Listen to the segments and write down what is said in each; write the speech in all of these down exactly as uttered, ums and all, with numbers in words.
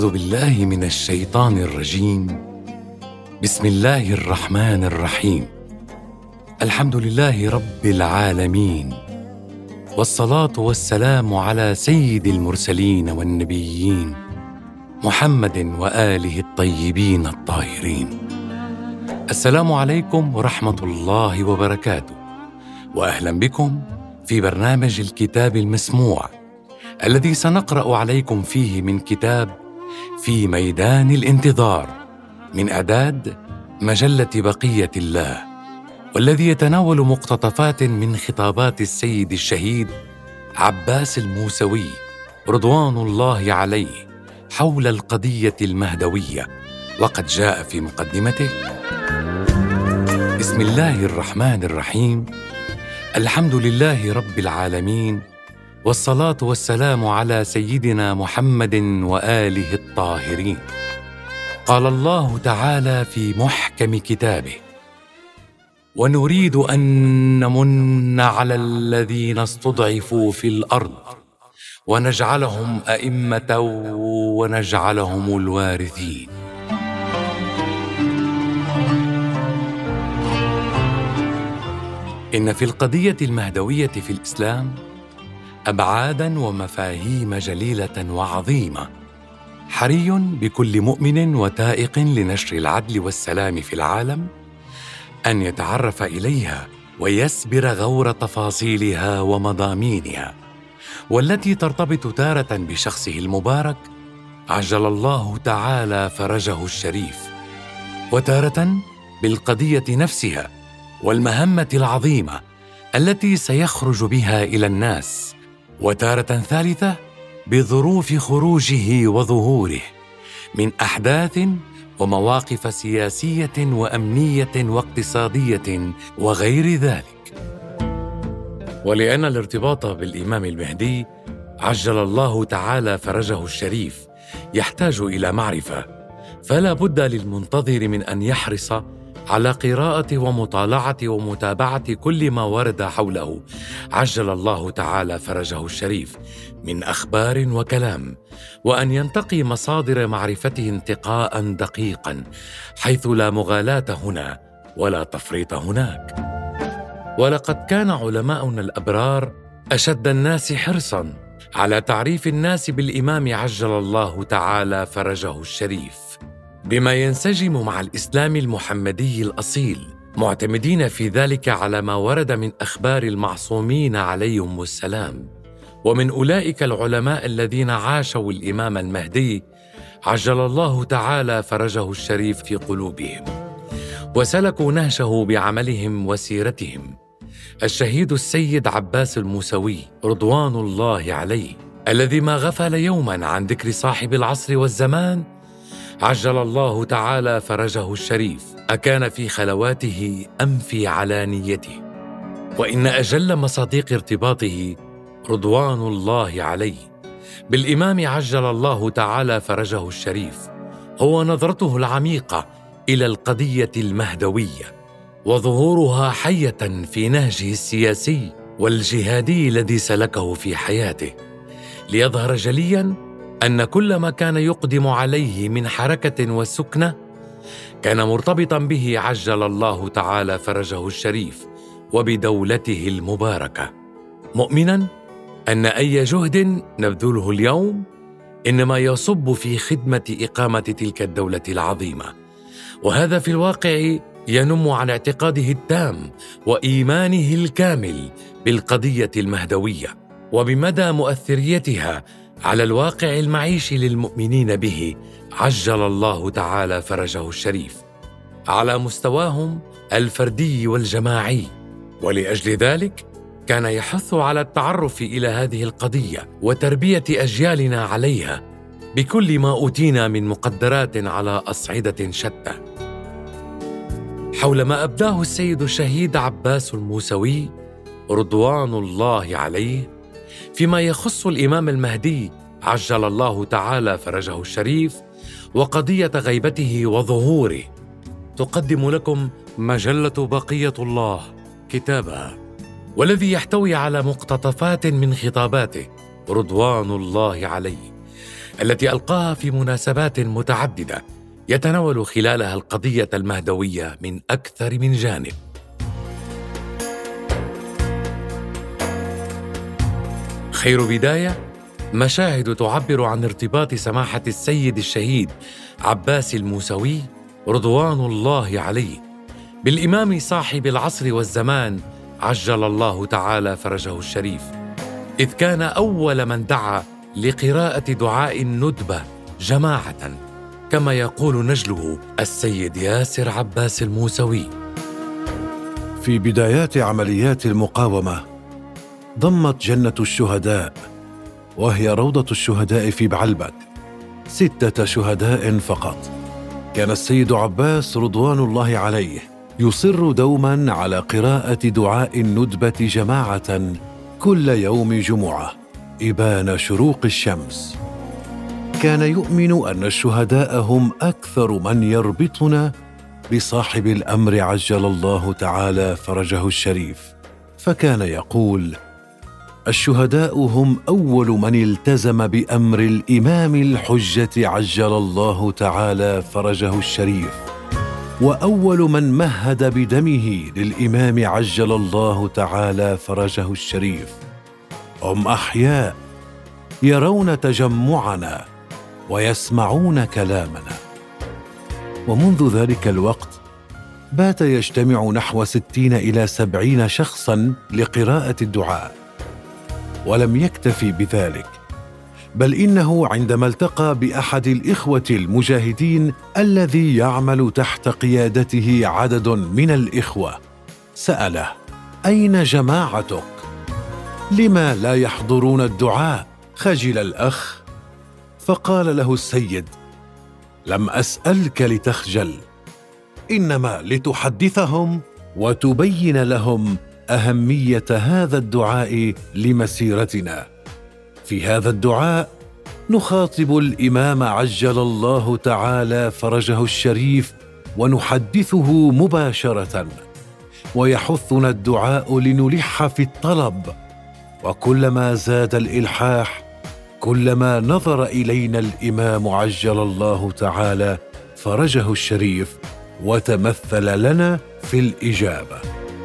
أعوذ بالله من الشيطان الرجيم. بسم الله الرحمن الرحيم. الحمد لله رب العالمين، والصلاة والسلام على سيد المرسلين والنبيين محمد وآله الطيبين الطاهرين. السلام عليكم ورحمة الله وبركاته، وأهلا بكم في برنامج الكتاب المسموع الذي سنقرأ عليكم فيه من كتاب في ميدان الانتظار من إعداد مجلة بقية الله، والذي يتناول مقتطفات من خطابات السيد الشهيد عباس الموسوي رضوان الله عليه حول القضية المهدوية. وقد جاء في مقدمته: بسم الله الرحمن الرحيم. الحمد لله رب العالمين، والصلاة والسلام على سيدنا محمد وآله الطاهرين. قال الله تعالى في محكم كتابه: ونريد أن نمن على الذين استضعفوا في الأرض ونجعلهم أئمة ونجعلهم الوارثين. إن في القضية المهدوية في الإسلام أبعاداً ومفاهيم جليلة وعظيمة، حري بكل مؤمن وتائق لنشر العدل والسلام في العالم أن يتعرف إليها ويسبر غور تفاصيلها ومضامينها، والتي ترتبط تارة بشخصه المبارك عجل الله تعالى فرجه الشريف، وتارة بالقضية نفسها والمهمة العظيمة التي سيخرج بها إلى الناس، وتارة ثالثة بظروف خروجه وظهوره من أحداث ومواقف سياسية وأمنية واقتصادية وغير ذلك. ولأن الارتباط بالإمام المهدي عجل الله تعالى فرجه الشريف يحتاج إلى معرفة، فلا بد للمنتظر من أن يحرص على قراءة ومطالعة ومتابعة كل ما ورد حوله عجل الله تعالى فرجه الشريف من أخبار وكلام، وأن ينتقي مصادر معرفته انتقاء دقيقا، حيث لا مغالاة هنا ولا تفريط هناك. ولقد كان علماؤنا الأبرار أشد الناس حرصا على تعريف الناس بالإمام عجل الله تعالى فرجه الشريف بما ينسجم مع الإسلام المحمدي الأصيل، معتمدين في ذلك على ما ورد من أخبار المعصومين عليهم السلام، ومن أولئك العلماء الذين عاشوا الإمام المهدي عجل الله تعالى فرجه الشريف في قلوبهم، وسلكوا نهجه بعملهم وسيرتهم. الشهيد السيد عباس الموسوي رضوان الله عليه، الذي ما غفل يوما عن ذكر صاحب العصر والزمان عجل الله تعالى فرجه الشريف، أكان في خلواته أم في علانيته. وإن أجل مصادق ارتباطه رضوان الله عليه بالإمام عجل الله تعالى فرجه الشريف هو نظرته العميقة إلى القضية المهدوية، وظهورها حية في نهجه السياسي والجهادي الذي سلكه في حياته، ليظهر جلياً أن كل ما كان يقدم عليه من حركة وسكنة كان مرتبطاً به عجل الله تعالى فرجه الشريف وبدولته المباركة، مؤمناً أن أي جهد نبذله اليوم إنما يصب في خدمة إقامة تلك الدولة العظيمة، وهذا في الواقع ينم على اعتقاده التام وإيمانه الكامل بالقضية المهدوية وبمدى مؤثريتها على الواقع المعيشي للمؤمنين به عجل الله تعالى فرجه الشريف على مستواهم الفردي والجماعي. ولأجل ذلك كان يحث على التعرف إلى هذه القضية وتربية أجيالنا عليها بكل ما أوتينا من مقدرات على أصعدة شتى. حول ما أبداه السيد الشهيد عباس الموسوي رضوان الله عليه فيما يخص الإمام المهدي عجل الله تعالى فرجه الشريف وقضية غيبته وظهوره، تقدم لكم مجلة بقية الله كتابها، والذي يحتوي على مقتطفات من خطاباته رضوان الله عليه التي ألقاها في مناسبات متعددة يتناول خلالها القضية المهدوية من أكثر من جانب. خير بداية مشاهد تعبر عن ارتباط سماحة السيد الشهيد عباس الموسوي رضوان الله عليه بالإمام صاحب العصر والزمان عجل الله تعالى فرجه الشريف، إذ كان أول من دعا لقراءة دعاء الندبة جماعة، كما يقول نجله السيد ياسر عباس الموسوي. في بدايات عمليات المقاومة ضمت جنة الشهداء، وهي روضة الشهداء في بعلبك، ستة شهداء فقط. كان السيد عباس رضوان الله عليه يصر دوما على قراءة دعاء الندبة جماعة كل يوم جمعة إبان شروق الشمس. كان يؤمن أن الشهداء هم أكثر من يربطنا بصاحب الأمر عجل الله تعالى فرجه الشريف، فكان يقول: الشهداء هم أول من التزم بأمر الإمام الحجة عجل الله تعالى فرجه الشريف، وأول من مهد بدمه للإمام عجل الله تعالى فرجه الشريف. هم أحياء يرون تجمعنا ويسمعون كلامنا. ومنذ ذلك الوقت بات يجتمع نحو ستين إلى سبعين شخصاً لقراءة الدعاء. ولم يكتفي بذلك، بل إنه عندما التقى بأحد الإخوة المجاهدين الذي يعمل تحت قيادته عدد من الإخوة، سأله: أين جماعتك؟ لما لا يحضرون الدعاء؟ خجل الأخ، فقال له السيد: لم أسألك لتخجل، إنما لتحدثهم وتبين لهم أهمية هذا الدعاء لمسيرتنا. في هذا الدعاء نخاطب الإمام عجل الله تعالى فرجه الشريف ونحدثه مباشرة، ويحثنا الدعاء لنلح في الطلب، وكلما زاد الإلحاح كلما نظر إلينا الإمام عجل الله تعالى فرجه الشريف وتمثل لنا في الإجابة.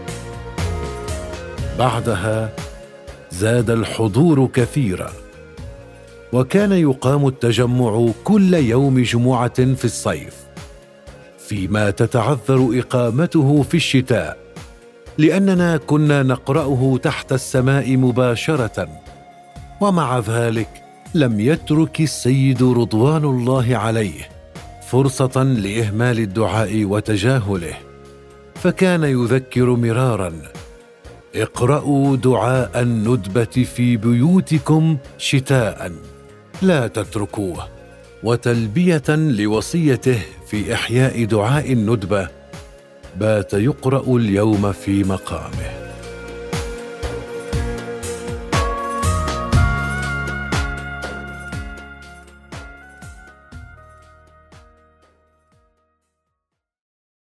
بعدها زاد الحضور كثيرا، وكان يقام التجمع كل يوم جمعة في الصيف، فيما تتعذر إقامته في الشتاء لأننا كنا نقرأه تحت السماء مباشرة. ومع ذلك لم يترك السيد رضوان الله عليه فرصة لإهمال الدعاء وتجاهله، فكان يذكر مرارا: اقرأوا دعاء الندبة في بيوتكم شتاء لا تتركوه. وتلبية لوصيته في إحياء دعاء الندبة بات يقرأ اليوم في مقامه.